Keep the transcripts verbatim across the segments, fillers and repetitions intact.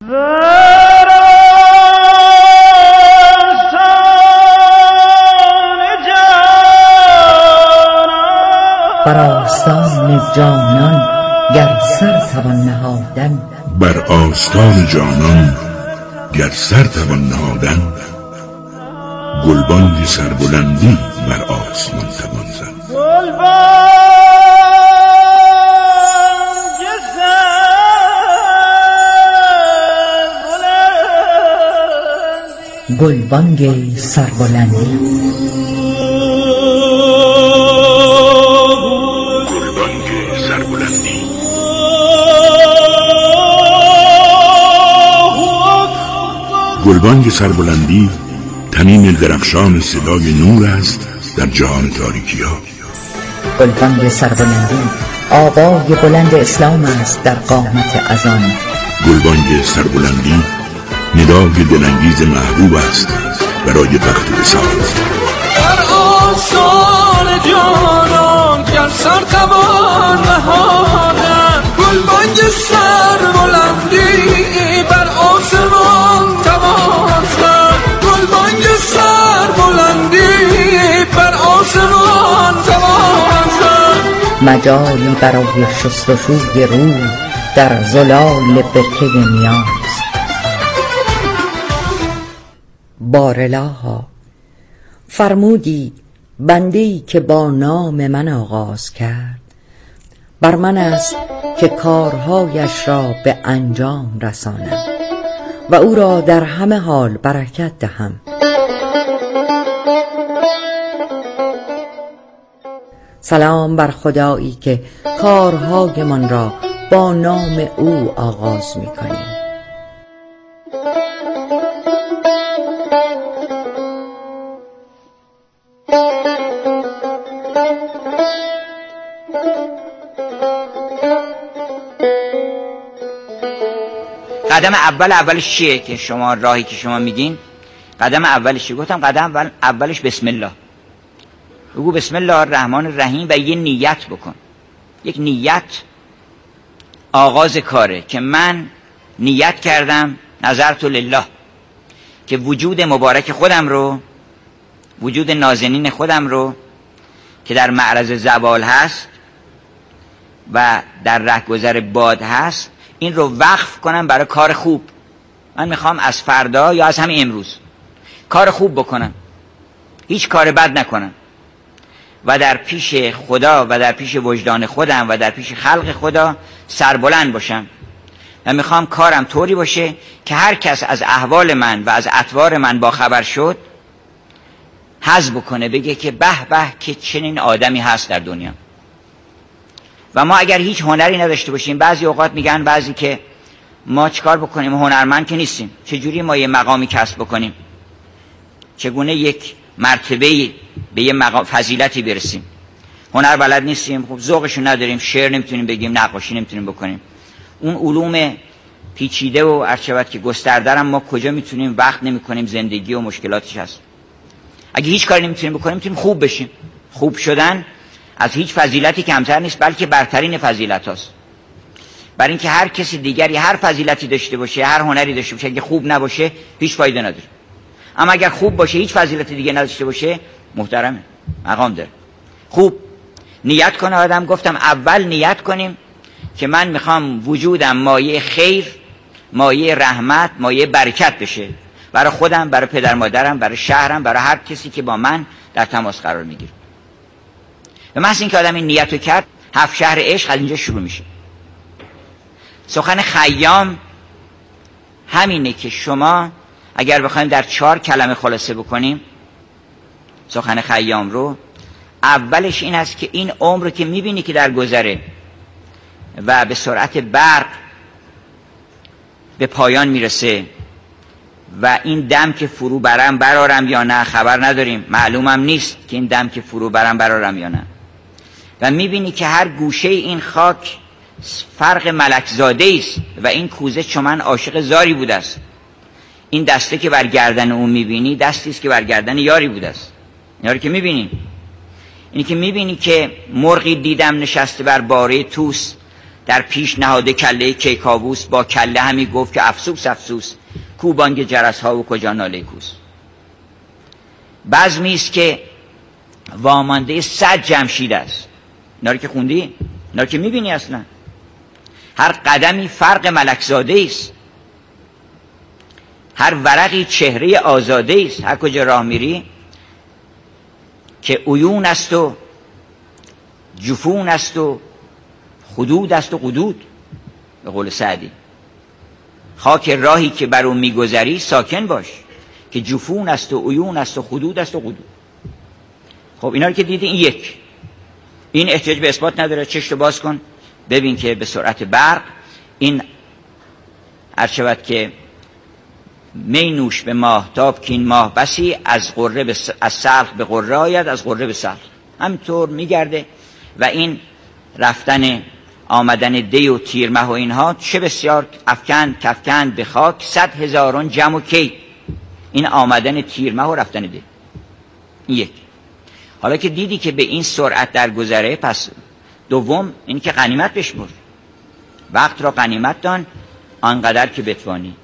بر آستان جانان گر سر توان نهادن، بر آستان جانان گر سر توان نهادن، گلبانگ سربلندی بر آسمان توان زد. گلبانگ سربلندی گلبانگ سربلندی تنین درخشان صدای نور است در جهان تاریکی ها. گلبانگ سربلندی آوای بلند اسلام است در قامت اذان. گلبانگ سربلندی ندای دلانگیز محبوب است برای وقت وصال. بر آستان جانان گر سر توان نهادن، گلبانگ سربلندی بر آسمان توان زد. گلبانگ سربلندی بر آسمان توان زد. مجالی برای شستشوی روح در زلال برکه نیاز. بارالها فرمودی بنده‌ای که با نام من آغاز کرد، بر من است که کارهایش را به انجام رسانم و او را در همه حال برکت دهم. سلام بر خدایی که کارهایمان را با نام او آغاز می کنیم. قدم اول اولش چیه که شما راهی که شما میگین قدم اولش چیه؟ گفتم قدم اول اولش بسم الله. بگو بسم الله الرحمن الرحیم و یه نیت بکن. یک نیت آغاز کاره که من نیت کردم نظرت لله که وجود مبارک خودم رو، وجود نازنین خودم رو که در معرض زوال هست و در رهگذر باد هست، این رو وقف کنم برای کار خوب. من میخوام از فردا یا از همین امروز کار خوب بکنم، هیچ کار بد نکنم و در پیش خدا و در پیش وجدان خودم و در پیش خلق خدا سربلند باشم و میخوام کارم طوری باشه که هر کس از احوال من و از اطوار من با خبر شد حظ بکنه، بگه که به به که چنین آدمی هست در دنیا. و ما اگر هیچ هنری نداشته باشیم، بعضی اوقات میگن بعضی که ما چیکار بکنیم، هنرمند که نیستیم، چجوری ما یه مقامی کسب بکنیم، چگونه یک مرتبه به یه مقام فضیلتی برسیم، هنر بلد نیستیم، خب ذوقشو نداریم، شعر نمیتونیم بگیم، نقاشی نمیتونیم بکنیم، اون علوم پیچیده و ارچبت که گستردارم ما کجا میتونیم وقت نمیکنیم، زندگی و مشکلاتش هست. اگه هیچ کاری نمیتونیم بکنیم میتونیم خوب بشیم. خوب شدن از هیچ فضیلتی کمتر نیست، بلکه برترین فضیلت هاست. برای اینکه هر کسی دیگری هر فضیلتی داشته باشه، هر هنری داشته باشه، اگه خوب نباشه هیچ فایده نداره. اما اگر خوب باشه، هیچ فضیلت دیگه نداشته باشه، محترمه، مقام داره. خوب نیت کنه آدم. گفتم اول نیت کنیم که من میخوام وجودم مایه خیر، مایه رحمت، مایه برکت بشه برای خودم، برای پدر مادرم، برای شهرم، برای هر کسی که با من در تماس قرار میگیره. و محض این که آدم این نیت رو کرد، هفت شهر عشق از اینجا شروع میشه. سخن خیام همینه که شما اگر بخوایم در چهار کلمه خلاصه بکنیم سخن خیام رو، اولش این است که این عمر که میبینی که در گذره و به سرعت برق به پایان میرسه و این دم که فرو برم برارم یا نه خبر نداریم، معلومم نیست که این دم که فرو برم برارم یا نه، و میبینی که هر گوشه این خاک فرق ملکزاده است و این کوزه چمن عاشق زاری بوده است. این دسته که بر گردن اون میبینی دستی است که بر گردن یاری بوده است. یاری که میبینی، اینی که میبینی که مرغی دیدم نشسته بر باره توس، در پیش نهاده کله کیکاووس، با کله همی گفت که افسوس افسوس، کو بانگ جرس ها و کجا ناله کوس. بزمی است که وامانده صد جمشید است. اینا رو که خوندی، اینا رو که میبینی اصلا. هر قدمی فرق ملکزاده است، هر ورقی چهره آزاده است. هر کجا راه میری که عیون است و جفون است و خدود است و قدود، به قول سعدی. خاک راهی که بر اون میگذری ساکن باش، که جفون است و عیون است و خدود است و قدود. خب اینا رو که دیدی، این یک، این احتیاج به اثبات نداره. چشتو باز کن ببین که به سرعت برق این عرشبت که می نوش به ماهتاب که این ماه بسی، از قره به س... از سلخ به قره آید، از قره به سلخ. همینطور میگرده و این رفتن آمدن دی و تیرمه و اینها چه بسیار افکند کفکند به خاک صد هزاران جمع و کی. این آمدن تیرمه و رفتن دی، این یک. حالا که دیدی که به این سرعت در گذره، پس دوم این که غنیمت بشمر، وقت را غنیمت دان آنقدر که بتوانی.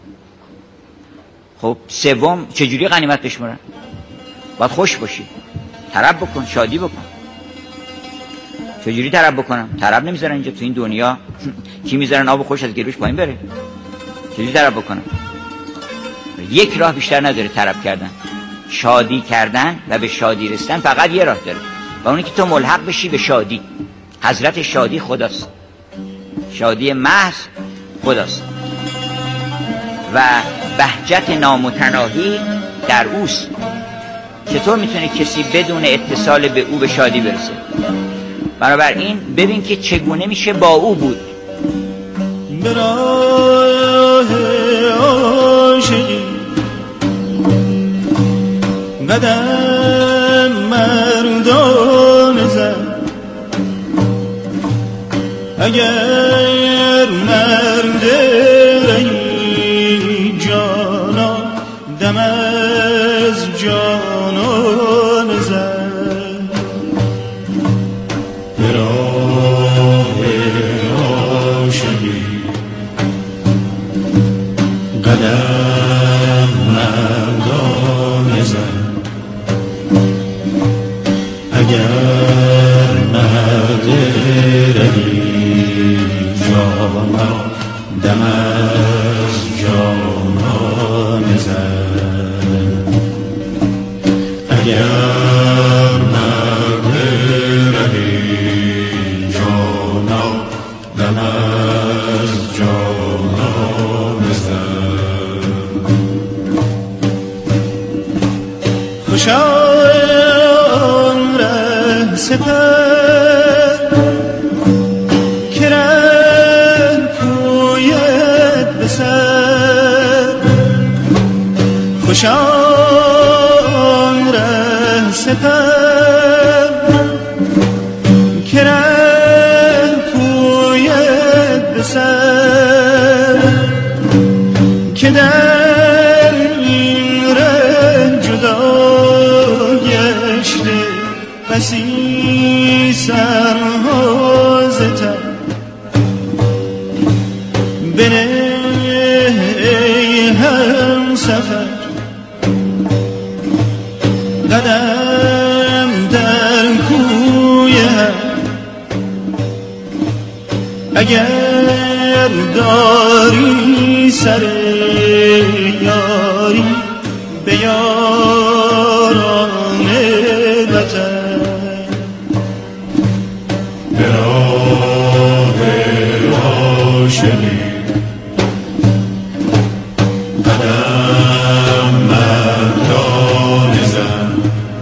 خب سوم چجوری غنیمت بشمرن؟ باید خوش باشی، طرب بکن، شادی بکن. چجوری طرب بکنم؟ طرب نمیذارن اینجا تو این دنیا. کی میذارن آب خوش از گلوش پایین بره؟ چجوری طرب بکنم؟ یک راه بیشتر نداره طرب کردن، شادی کردن و به شادی رسیدن فقط یه راه داره، و اونی که تو ملحق بشی به شادی. حضرت شادی خداست، شادی محض خداست و بهجت نامتناهی در اوست. چطور میتونه کسی بدون اتصال به او به شادی برسه؟ بنابراین ببین که چگونه میشه با او بود. به راه عاشقی قدم مردان زد، اگر مرد رهی جانا دم از جانان زد. به راه عاشقی قدم مردان زد، اگر مرد رهی جانا دم از جانان زد، اگر مرد رهی جانا دم از جانان زد. خوشا سپر که ره پوید به سر، خوشان ره سپر که ره پوید به سر، که در این ره جدا گشته بسی سرها زتر. بنه ای هم سفر قدم در کوی هم، اگر داری سر یاری به یاران وطن. به راه عاشقی قدم مردان زد،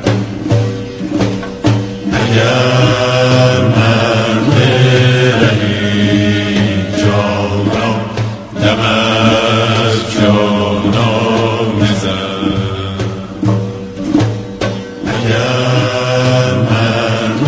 اگر مرد رهی جانا دم از جانان زد، اگر مرد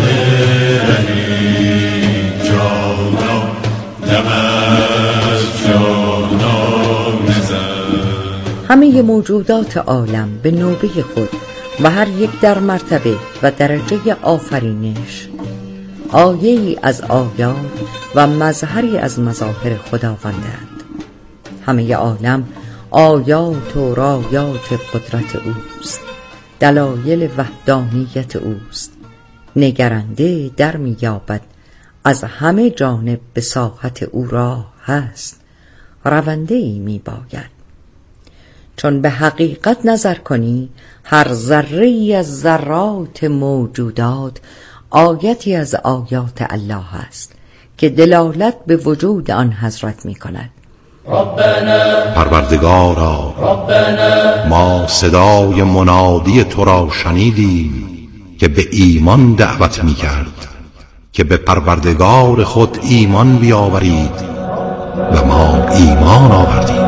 همه موجودات عالم به نوبه خود و هر یک در مرتبه و درجه آفرینش آیه‌ای از آیات و مظهری از مظاهر خداوندند. همه عالم آیات و رایات قدرت اوست، دلایل وحدانیت اوست. نگرنده در می‌یابد از همه جانب به ساحت او راه هست، رونده ای می‌باید. چون به حقیقت نظر کنی، هر ذره ای از ذرات موجودات آیتی از آیات الله است که دلالت به وجود آن حضرت می کند. پروردگارا، ربنا، ما صدای منادی تو را شنیدیم که به ایمان دعوت می کرد که به پروردگار خود ایمان بیاورید و ما ایمان آوردیم.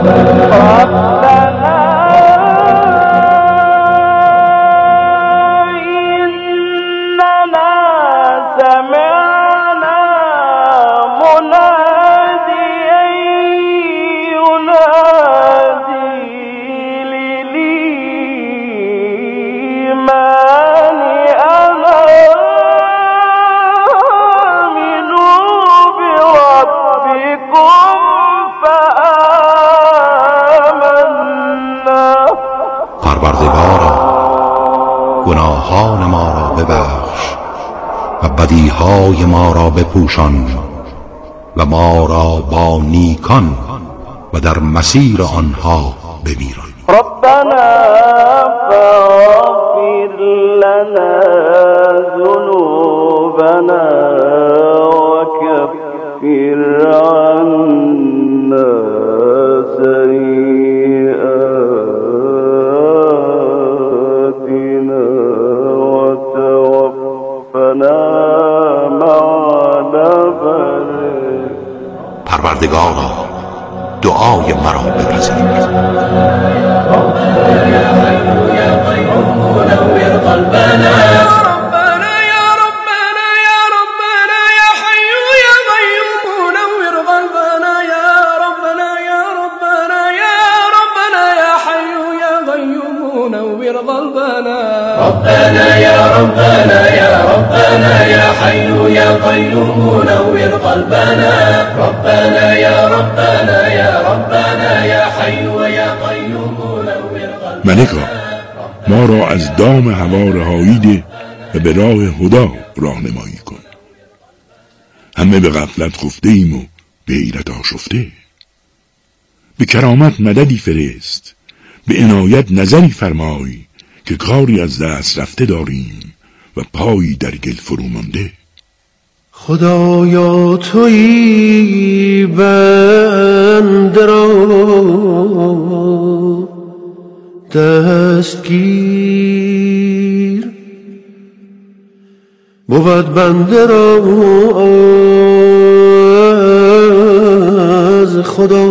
گناهان ما را ببخش و بدیهای ما را بپوشان و ما را با نیکان و در مسیر آنها بمیران. ربنا فاغفر لنا ذنوبنا وكفر عنا سيئاتنا وتوفنا مع الأبرار. پروردگارا، دعای مرا بپذیر. ربنا يا حي يا قيوم نور قلبنا. ربنا يا ربنا يا ربنا يا حي يا قيوم نور قلبنا. يا ربنا يا ربنا يا ربنا يا حي يا قيوم نور قلبنا. ربنا يا ربنا يا ربنا يا حي يا قيوم نور قلبنا. ربنا يا ربنا يا ربنا يا حي يا قيوم نور قلبنا. ملکا، ما را از دام هوا رهایی ده و به راه هدا راهنمایی کن. همه به غفلت خفته ایم و به حیرت آشفته. به کرامت مددی فرست، به عنایت نظری فرمای که کاری از دست رفته داریم و پایی در گل فرو مانده. خدایا تویی بنده را دستگیر، بود بنده را از خدا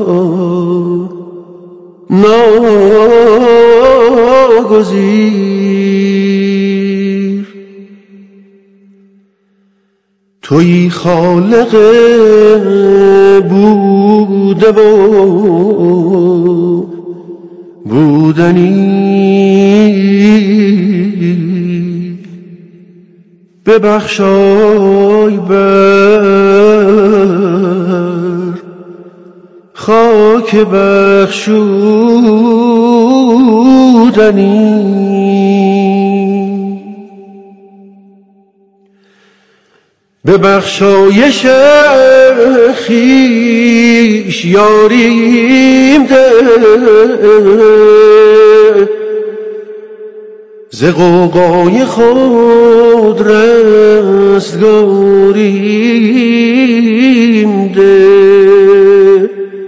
ناگزیر. تویی خالق بوده و بودنی، ببخشای بر خاک بخشودنی. به بخشایش خویش یاریم ده، ز غوغای خود رستگاریم ده.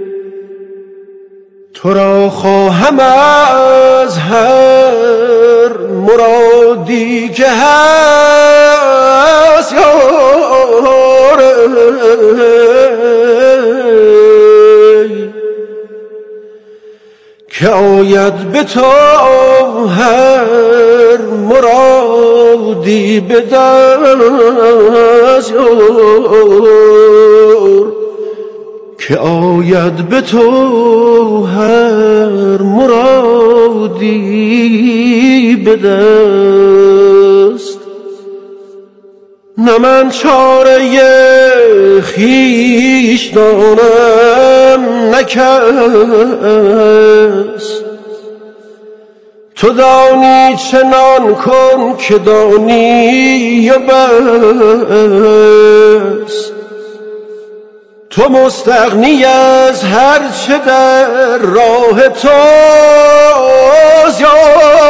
تو را خواهم از هر مرادی که هست یاره، که آید به تو هر مرادی به دست یار، که آید به تو هر مرادی به دست. نه من چاره خویش دانم نه کس، تو دانی چنان کن که دانی و بس. تو مستغنی از هر چه در راه توست یار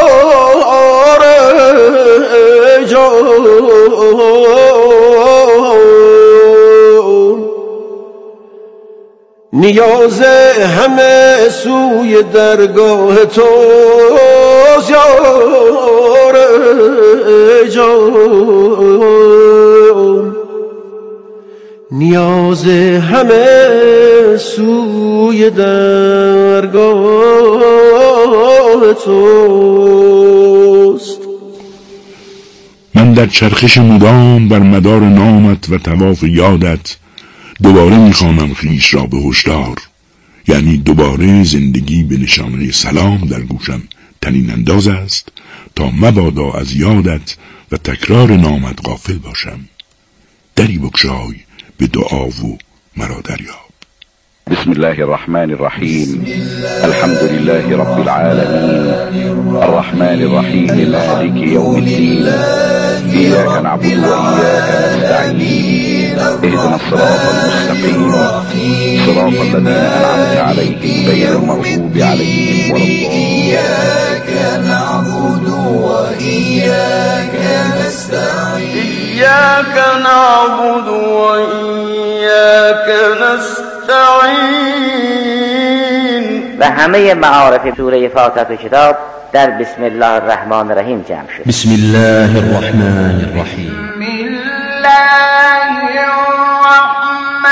جان، نیاز همه سوی درگاه توست یار جان، نیاز همه سوی درگاه توست. من در چرخش مدام بر مدار نامت و طواف یادت دوباره میخوانم خویش را به هشدار، یعنی دوباره زندگی به نشانه سلام در گوشم طنین انداز است تا مبادا از یادت و تکرار نامت غافل باشم. دری بگشای به دعا و مرا دریاب. بسم الله الرحمن الرحیم، الحمد لله رب العالمین، الرحمن الرحیم، مالک یوم الدین، ایاک نعبد و ایاک نستعین، اهدنا الصراط المستقیم، صراط الذین انعمت علیهم غیر المغضوب علیهم ولا الضالین. إياك نعبد وإياك نستعين إياك نعبد وإياك نستعين. و همه معارف سوره فاتحه کتاب در بسم الله الرحمن الرحیم جمع شد. بسم الله الرحمن الرحیم. بسم الله الرحمن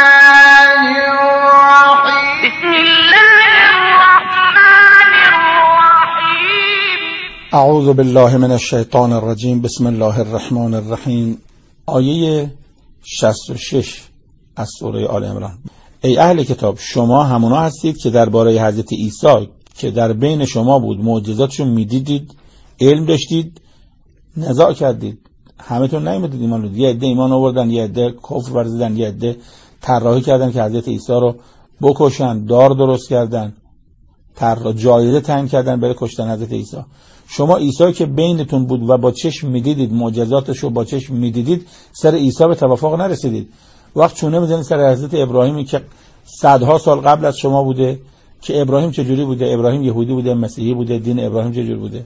الرحیم. بسم الله الرحمن الرحیم. اعوذ بالله من الشیطان الرجیم. بسم الله الرحمن الرحیم. آیه شصت و شش از سوره آل عمران. ای اهل کتاب، شما همونا هستید که درباره حضرت عیسی که در بین شما بود معجزاتشون میدیدید، علم داشتید، نزاع کردید. همتون نیومدید ایمان رو. یه عده ایمان آوردن، یه عده کفر ورزیدن، یه عده طراحی کردن که حضرت عیسی رو بکشن، دار درست کردن، طرح جایزه تعیین کردن برای کشتن حضرت عیسی. شما عیسی که بینتون بود و با چشم میدیدید، معجزاتش رو با چشم میدیدید، سر عیسی به توافق نرسیدید. وقت چونه میزنید سر حضرت ابراهیمی که صدها سال قبل از شما بوده، که ابراهیم چجوری بوده؟ ابراهیم یهودی بوده، مسیحی بوده، دین ابراهیم چجوری بوده؟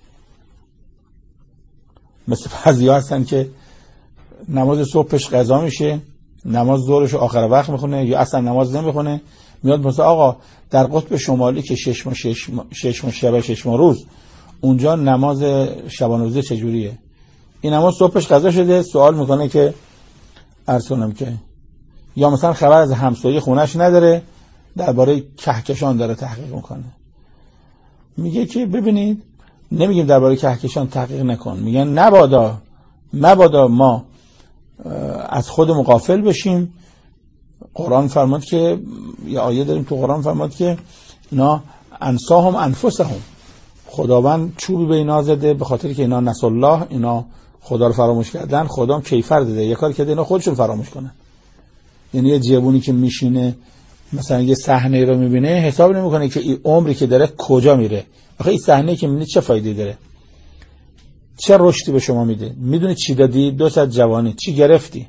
مثل بعضیا هستن که نماز صبحش قضا میشه، نماز ظهرش آخر وقت میخونه یا اصلا نماز نمیخونه، میاد مثلا آقا در قطب شمالی که شش ماه شش ماه شش ماه شب شش ماه روز اونجا نماز شبانه روزه چجوریه؟ این نماز صبحش قضا شده، سوال میکنه که عرض کنم که یا مثلا خبر از همسایه خونش نداره، درباره کهکشان داره تحقیق میکنه. میگه که ببینید، نمیگیم درباره کهکشان تحقیق نکن، میگن نبادا مبادا ما از خودمون غافل بشیم. قرآن فرمود که یه آیه داریم تو قرآن فرمود که اینا انساهم انفسهم، خداوند چوبی به اینا زده به خاطر که اینا نسوا الله، اینا خدا رو فراموش کردن، خدا هم کیفر داده یه کاری کرده اینا خودشون فراموش کنن. یعنی یه جوونی که میشینه مثلا یه صحنه رو میبینه، حساب نمیکنه که این عمری که داره کجا میره. آخه این صحنه که میبینی چه فایده داره؟ چه رشدی به شما میده؟ میدونی چی دادی؟ دو ساعت جوانی چی گرفتی؟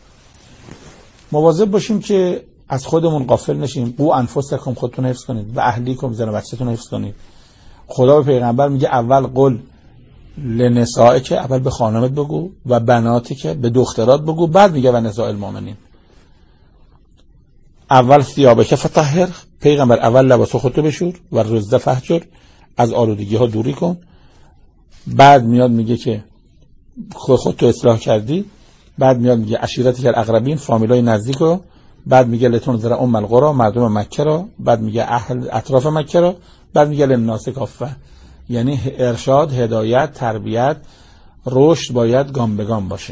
مواظب باشیم که از خودمون غافل نشیم. قو انفسکم، خودتون حفظ کنید، و اهلیکم، زن و بچه‌تون حفظ کنید. خدا به پیغمبر میگه اول قل لنساء، که اول به خانمت بگو، و بناتی که به دخترات بگو، بعد میگه و نساء المؤمنین. اول ثیابه که فطهر، پیغمبر اول لباس خودتو بشور، و رزده فهجر، از آلودگی ها دوری کن. بعد میاد میگه که خودتو اصلاح کردی، بعد میاد میگه عشیرتی که اقربین، فامیلای نزدیک رو، بعد میگه لتون ذرا ام القرى، مردم مکه رو، بعد میگه اهل اطراف مکه رو، بعد میگه للناس کافه. یعنی ارشاد، هدایت، تربیت، رشد باید گام به گام باشه.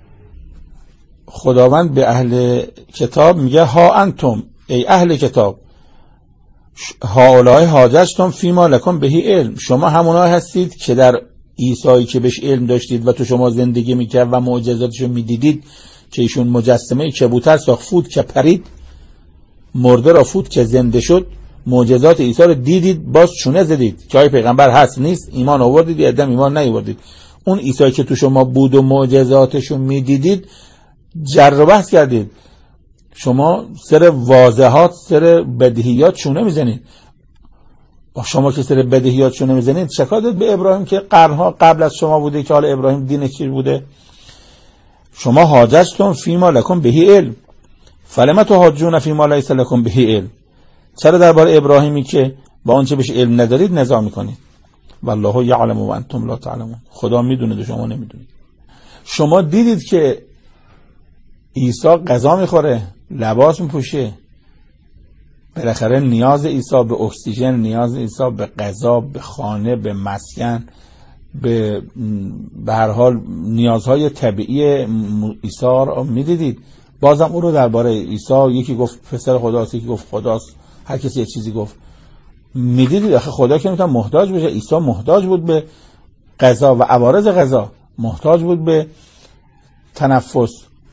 خداوند به اهل کتاب میگه ها انتم، ای اهل کتاب، هؤلاء حاججتم فیما لکم بهی علم، شما همونها هستید که در عیسی که بهش علم داشتید و تو شما زندگی میکرد و معجزاتشو میدیدید که ایشون مجسمه کبوتر ساخت، فوت که پرید، مرده را فوت که زنده شد، معجزات عیسی رو دیدید باز چونه زدید که آیا پیغمبر هست نیست، ایمان آوردید یا عدم ایمان نیاوردید. اون عیسی که تو شما بود و معجزاتشو میدیدید جر و بحث کردید، شما سر واضحات سر بدیهیات چونه میزنید. شما که سر بدیهیات چونه میزنید شکایت داد به ابراهیم که قرنها قبل از شما بوده که حالا ابراهیم دین چی بوده. شما حاججتم فیما لکم بهی علم فلما تحاجون فیما لیس لکم بهی علم. چرا درباره ابراهیمی که با آنچه بهش علم ندارید نزاع میکنید؟ والله یعلم و انتم لا تعلمون. خدا میدونه و شما نمیدونید. شما دیدید که عیسی غذا میخوره، لباس میپوشه، بالاخره نیاز عیسی به اکسیژن، نیاز عیسی به غذا، به خانه، به مسکن، به به هر حال نیازهای طبیعی عیسی رو میدیدید. بازم او رو درباره عیسی یکی گفت پسر خداست، یکی گفت خداست، هر کسی یه چیزی گفت. میدیدید آخه خدا که میتونه محتاج بشه. عیسی محتاج بود به غذا و عوارض غذا، محتاج بود به تنفس.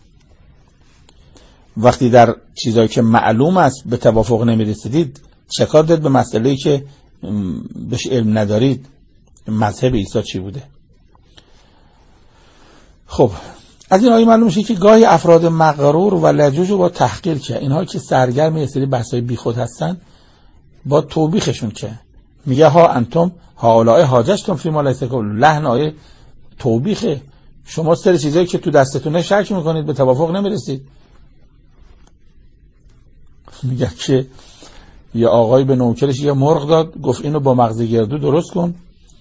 وقتی در چیزایی که معلوم است به توافق نمیرسیدید چکار داد به مسئله‌ای که بهش علم ندارید؟ مذهب عیسی چی بوده؟ خب از این آیه معلوم میشه که گاهی افراد مغرور و لجوج رو با تحقیر که اینها که سرگرم یه سری بحث‌های بیخود هستن با توبیخشون که میگه ها انتم هؤلاء حاججتم فیما لیس لکم، لحن آیه توبیخه. شما سر چیزایی که تو دستتونه شک میکنید به توافق نمیرسید. میگه که یه آقای به نوکرش یه مرغ داد، گفت اینو با مغز گردو درست کن،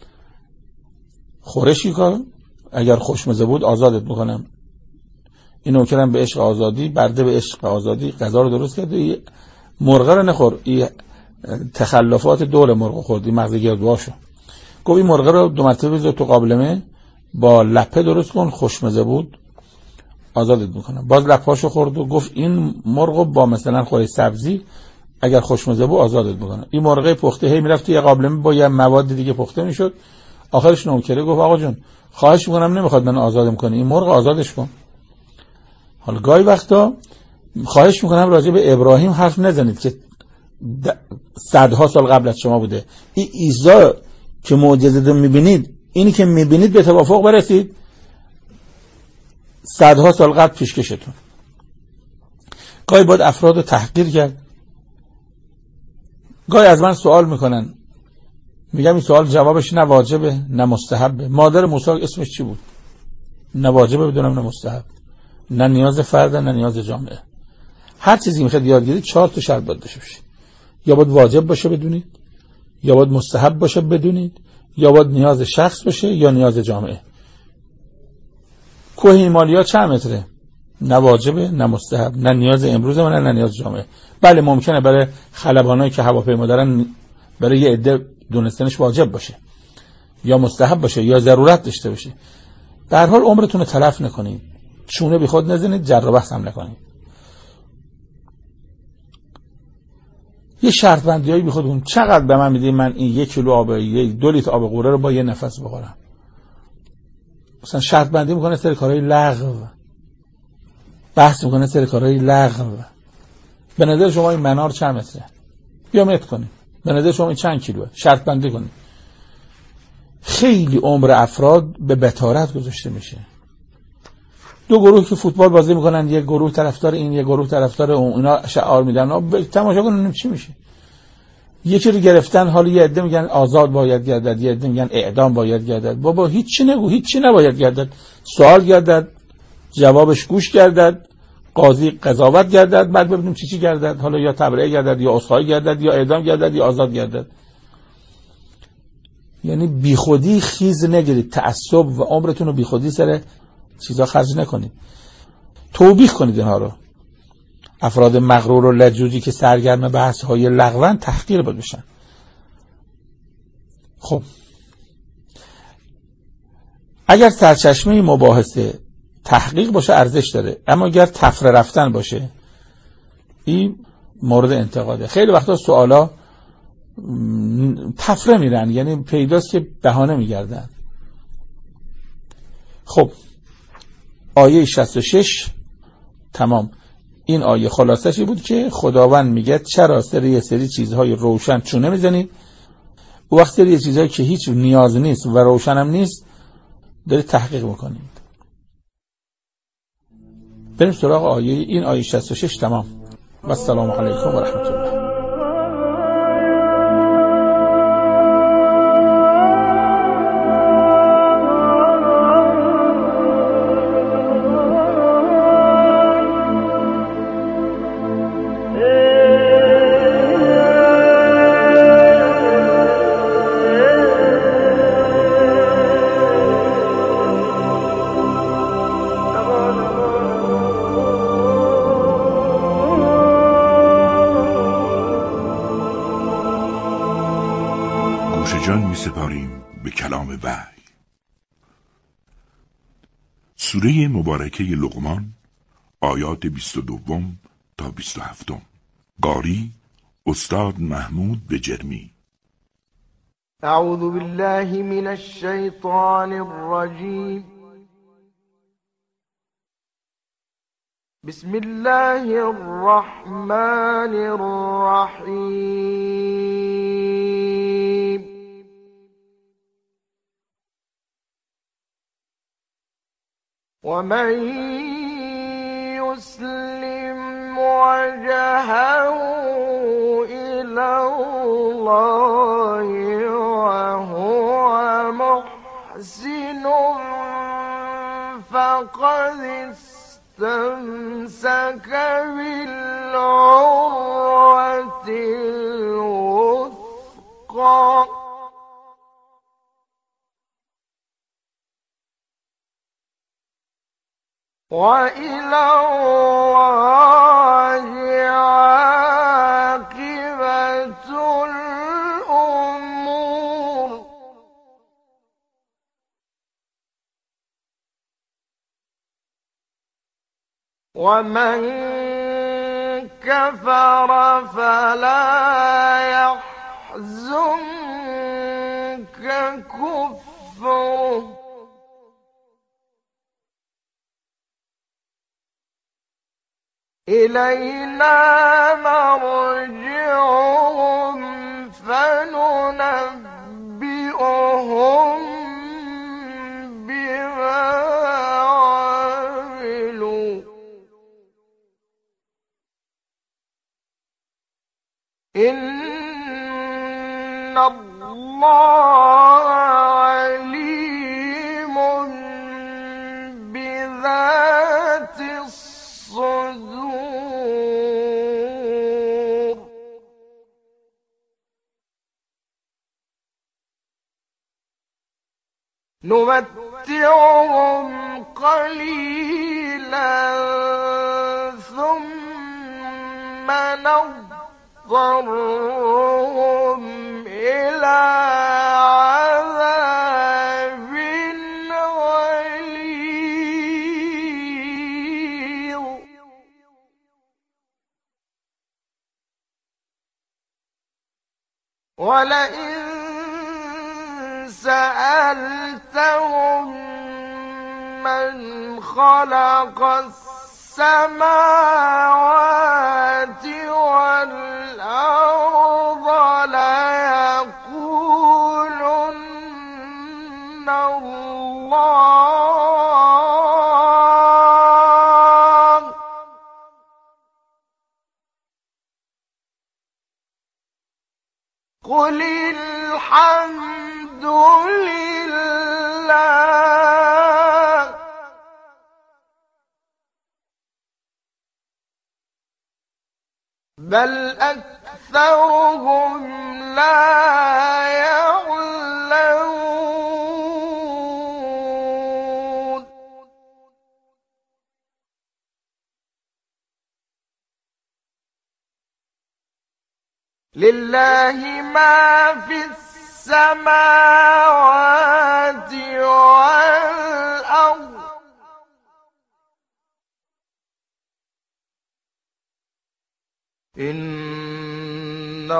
خورشی کن، اگر خوشمزه بود آزادت میکنم. این نوکرم به عشق آزادی، برده به عشق آزادی، غذا رو درست کرد. مرغ رو نخور، این تخلفات دور مرغ خورد، این مغز گردوهاشو. گفت این مرغ رو دو مرتبه بذار تو قابلمه، با لپه درست کن، خوشمزه بود آزادت میکنم. باز لپاشو خورد و گفت این مرغ با مثلا خوری سبزی اگر خوشمزه بود آزادت میکنم. این مرغ پخته هی میرفت یه قابلمه با یه مواد دیگه پخته میشد. آخرش نوکره گفت آقا جون خواهش میکنم نمیخواد من آزادم کنی، این مرغ آزادش کن. حالا گاهی وقتا خواهش میکنم راجع به ابراهیم حرف نزنید که صدها سال قبل از شما بوده. این عیسی که معجزه رو میبینید، اینی که میبینید به توافق برسید صدها سال قبل پیشکشتون. گاهی باید افراد رو تحقیر کرد. گاهی از من سوال میکنن، میگم این سوال جوابش نه واجبه نه مستحبه. مادر موسی اسمش چی بود؟ نه واجبه بدونم نه مستحب، نه نیاز فرد نه نیاز جامعه. هر چیزی میخواد یاد گیرید چهار تا شرط باید داشته باشه. یا باید واجب باشه بدونید، یا باید مستحب باشه بدونید، یا باید نیاز شخص باشه یا نیاز جامعه. کوه هیمالیا چند متره؟ نه واجبه نه مستحب، نه نیاز امروز من نه نیاز جامعه. بله ممکنه برای خلبانایی که هواپیما دارن برای یه عده دونستنش واجب باشه یا مستحب باشه یا ضرورت داشته باشه. در هر حال عمرتون رو تلف نکنید، چونه بی خود نزنید، جر و بحث هم نکنید. یه شرط بندیایی بی خودتون چقدر به من میدید من این یک کیلو آب یک دو لیتر آب قوره رو با یه نفس بخورم؟ مثلا شرط بندی میکنه سر کارهای لغو، بحث میکنه سر کارهای لغو. به نظر شما این منار چند متره؟ بیا متر کنید. به نظر شما این چند کیلوه؟ شرط بندی کنید. خیلی عمر افراد به بتارت گذاشته میشه. دو گروه که فوتبال بازی میکنن، یک گروه طرفدار این یک گروه طرفدار اون، اینا شعار میدن، تماشا کنن چی میشه. یکی رو گرفتن، حالا یه عده میگن آزاد باید گردد، یه عده میگن اعدام باید گردد. بابا هیچی نگو، هیچی نباید گردد. سوال گردد، جوابش گوش گردد، قاضی قضاوت گردد، بعد ببینیم چی چی گردد. حالا یا تبرئه گردد یا عذرخواهی گردد یا اعدام گردد یا آزاد گردد. یعنی بیخودی خیز نگیرید، تعصب و عمرتون رو بیخودی سر چیزا خرج نکنید. توبیخ کنید اینها رو. افراد مغرور و لجوجی که سرگرم بحث های لغوان تحقیر بشن. خب اگر سرچشمه مباحثه تحقیق باشه ارزش داره، اما اگر تفره رفتن باشه این مورد انتقاده. خیلی وقتا سوالا تفره میرن، یعنی پیداست که بهانه میگردن. خب آیه شصت و شش تمام. این آیه خلاصشی بود که خداوند میگه چرا سری یه سری چیزهای روشن چونه میزنید، و وقت سری یه چیزهایی که هیچ نیاز نیست و روشن هم نیست دارید تحقیق میکنید. بریم سراغ آیه این آیه شصت و شش تمام. و السلام علیکم و رحمت الله. جان می سپاریم به کلام وحی. سوره مبارکه لقمان، آیات بیست و دو تا بیست و هفت. قاری استاد محمود بجرمی. اعوذ بالله من الشیطان الرجیم. بسم الله الرحمن الرحیم. ومن يسلم وجهه إلى الله وهو محسن فقد استمسك بالعروة الوثقى وإلى الله عاقبة الأمور. ومن كفر فلا يحزنك كفره إلينا مرجعهم فننبئهم بما عملوا إن الله عليم بذات الصدور. نمتعهم قليلا ثم نضطرهم إلى عذاب غليظ. ولئن سألتهم من خلق السماوات والأرض ليقولن الله. قل الحمد لله بل أكثرهم لا يعلمون. لله ما في السماوات والأرض إن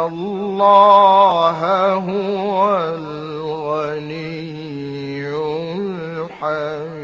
الله هو الغني الحميد.